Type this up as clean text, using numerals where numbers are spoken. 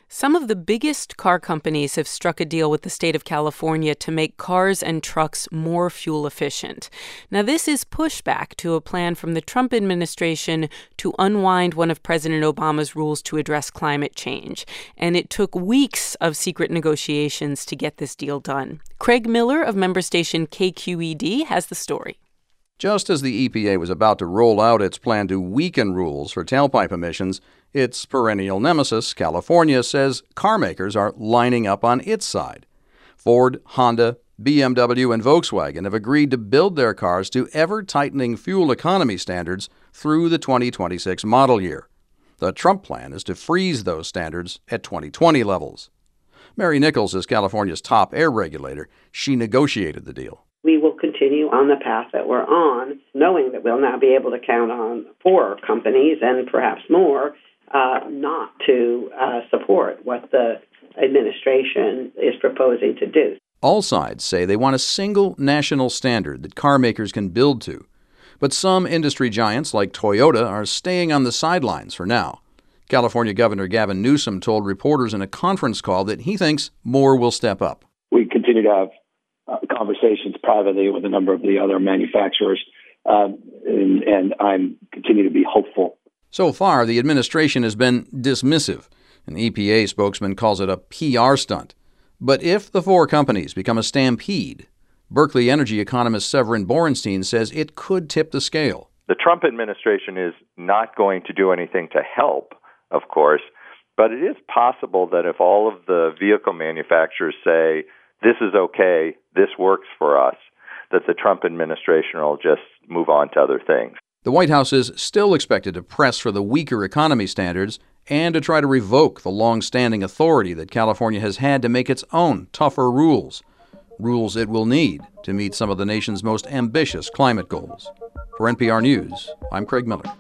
Some of the biggest car companies have struck a deal with the state of California to make cars and trucks more fuel efficient. Now, this is pushback to a plan from the Trump administration to unwind one of President Obama's rules to address climate change. And it took weeks of secret negotiations to get this deal done. Craig Miller of member station KQED has the story. Just as the EPA was about to roll out its plan to weaken rules for tailpipe emissions, its perennial nemesis, California, says car makers are lining up on its side. Ford, Honda, BMW, and Volkswagen have agreed to build their cars to ever-tightening fuel economy standards through the 2026 model year. The Trump plan is to freeze those standards at 2020 levels. Mary Nichols is California's top air regulator. She negotiated the deal. We will continue on the path that we're on, knowing that we'll now be able to count on 4 companies and perhaps more not to support what the administration is proposing to do. All sides say they want a single national standard that car makers can build to. But some industry giants like Toyota are staying on the sidelines for now. California Governor Gavin Newsom told reporters in a conference call that he thinks more will step up. We continue to have conversations privately with a number of the other manufacturers, and I'm continue to be hopeful. So far, the administration has been dismissive. An EPA spokesman calls it a PR stunt. But if the 4 companies become a stampede, Berkeley energy economist Severin Borenstein says it could tip the scale. The Trump administration is not going to do anything to help, of course, but it is possible that if all of the vehicle manufacturers say, this is okay, this works for us, that the Trump administration will just move on to other things. The White House is still expected to press for the weaker economy standards and to try to revoke the long-standing authority that California has had to make its own tougher rules it will need to meet some of the nation's most ambitious climate goals. For NPR News, I'm Craig Miller.